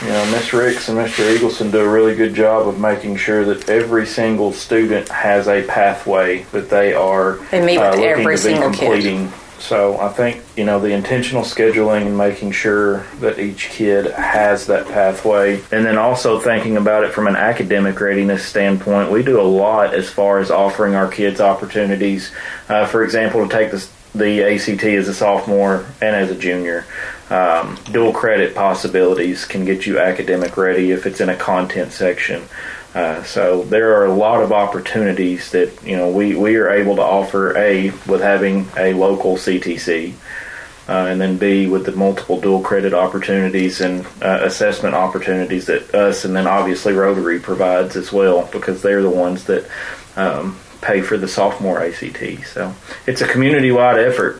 Miss Ricks and Mr. Eagleson do a really good job of making sure that every single student has a pathway that they are meet with looking every to be single completing. kid. So I think, the intentional scheduling and making sure that each kid has that pathway. And then also thinking about it from an academic readiness standpoint, we do a lot as far as offering our kids opportunities. For example, to take the ACT as a sophomore and as a junior. Dual credit possibilities can get you academic ready if it's in a content section. So there are a lot of opportunities that we are able to offer, A, with having a local CTC, and then B, with the multiple dual credit opportunities and assessment opportunities that us and then obviously Rotary provides as well, because they're the ones that pay for the sophomore ACT. So it's a community-wide effort.